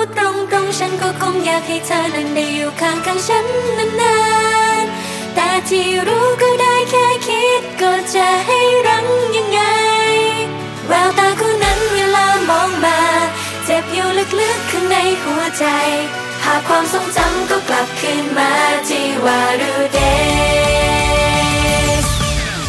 ตรงๆฉันก็คงอยากให้เธอนั้นได้อยู่ข้างฉันนานๆแต่ที่รู้ก็ได้แค่คิดก็จะให้รั้งยังไงแววตาคู่นั้นเวลามองมาเจ็บอยู่ลึกๆข้างในหัวใจภาพความทรงจำก็กลับคืนมาที่ว่ารูเดย์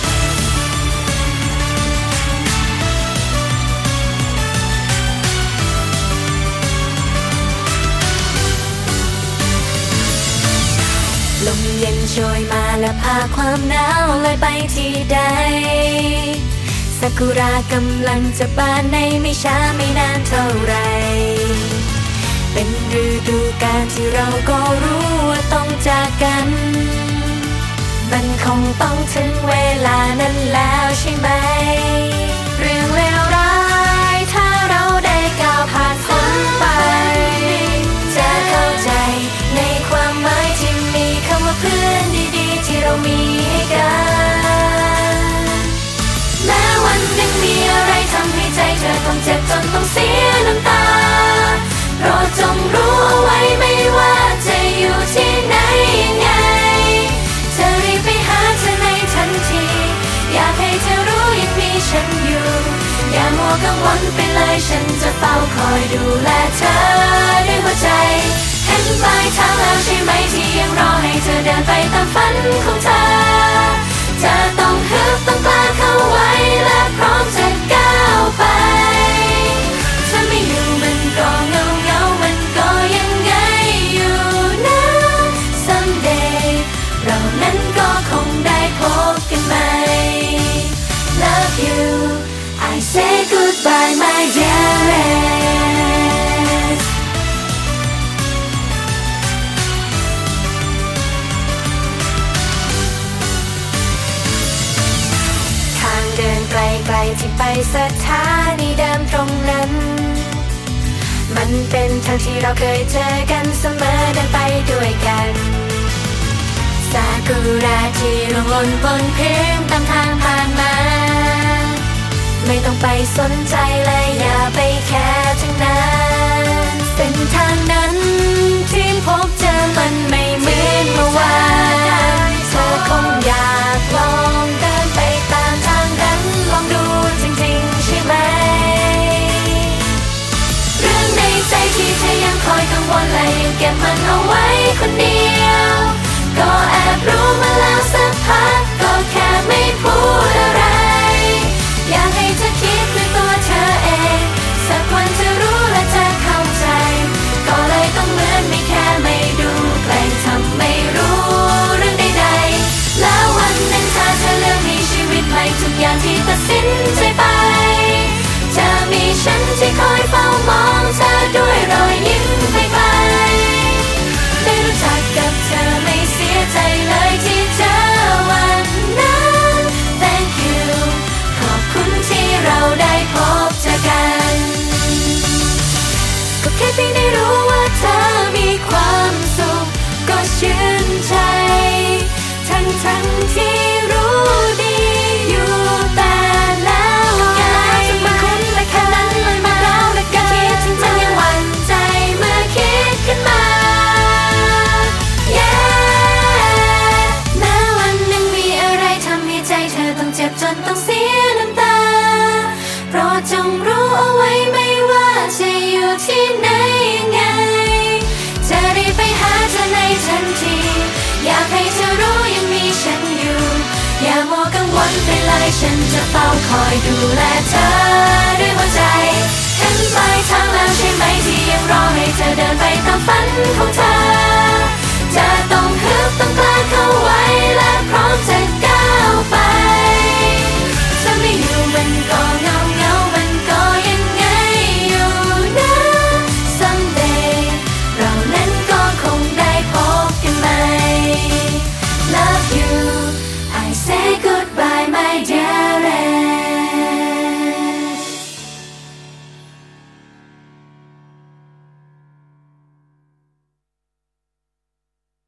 ลมเย็นโชยมาและพาความหนาวลอยไปที่ใดซากุระกำลังจะบานในไม่ช้าไม่นานเท่าไรเป็นฤดูกาลที่เราก็รู้ว่าต้องจากกันมันคงต้องถึงเวลานั้นแล้วใช่ไหมเรื่องเลวร้ายถ้าเราได้ก้าวผ่านพ้นไปจะเข้าใจในความหมายที่มีคำว่าเพื่อนดีๆที่เรามีให้กันแม้วันหนึ่งมีอะไรทำให้ใจเธอต้องเจ็บจนต้องเสียน้ำตาโปรดจงรู้เอาไว้ไม่ว่าจะอยู่ที่ไหนยังไงจะรีบไปหาเธอในทันทีอยากให้เธอรู้ยังมีฉันอยู่อย่ามัวกังวลไปเลยฉันจะเฝ้าคอยดูแลเธอด้วยหัวใจเห็นปลายทางแล้วใช่ไหมที่ยังรอให้เธอเดินไปตามฝันของเธอจะต้องฮึบต้องกล้าเข้าไว้และพร้อมจะก้าวไปถ้าไม่อยู่มันก็เงามันก็ยังไงอยู่นะ Someday เรานั้นก็คงได้พบกันใหม่ Love you I say goodbye my dearestทางเดินไกลๆที่ไปสถานีเดิมตรงนั้นมันเป็นทางที่เราเคยเจอกันเสมอเดินไปด้วยกันซากุระที่ร่วงหล่นบนพื้นตามทางผ่านมาไม่ต้องไปสนใจเลยอย่าไปแค่ทั้งนั้นเส้นทางนั้นที่พบเจอมันไม่เหมือนเมื่อวานเธอคงอยากลองเดินไปตามทางนั้นลองดูจริงๆใช่ไหมเรื่องในใจที่เธอยังคอยกังวลและยังเก็บมันเอาไว้คนเดียวก็แอบรู้มาแล้วสักพักก็แค่ไม่พูดอะไรอยากให้เธอคิดด้วยตัวเธอเองสักวันจะรู้และจะเข้าใจก็เลยต้องเหมือนไม่แค่ไม่ดูแกล้งทำไม่รู้เรื่องใดๆแล้ววันหนึ่งถ้าเธอเลือกมีชีวิตใหม่ทุกอย่างที่ตัดสินใจไปจะมีฉันที่คอยเฝ้ามองเธอด้วยรอยยิ้มไกลๆได้รู้จักกับเธอไม่เสียใจเลยที่เจอวันนั้น Thank you ขอบคุณที่เราได้พบเจอกันก็แค่เพียงได้รู้ว่าเธอมีความสุขก็ชื่นใจทั้งที่รู้ดีอยู่แต่แล้วไงมาคุ้นและแค่นั้นเลยมาแล้วและกันคิดถึงเธอยังหวั่นใจเมื่อคิดขึ้นมาแม้วันหนึ่งมีอะไรทำให้ใจเธอต้องเจ็บจนต้องเสียน้ำตาโปรดจงรู้เอาไว้ไม่ว่าจะอยู่ที่ไหนยังไงจะรีบไปหาเธอในทันทีอยากให้เธอรู้ยังมีฉันอยู่อย่ามัวกังวลไปเลยฉันจะเฝ้าคอยดูแลเธอด้วยหัวใจเห็นปลายทางแล้วใช่ไหมที่ยังรอให้เธอเดินไปตามฝันของเธอจะต้องฮึบต้องกล้าเข้าไว้และพร้อมจะ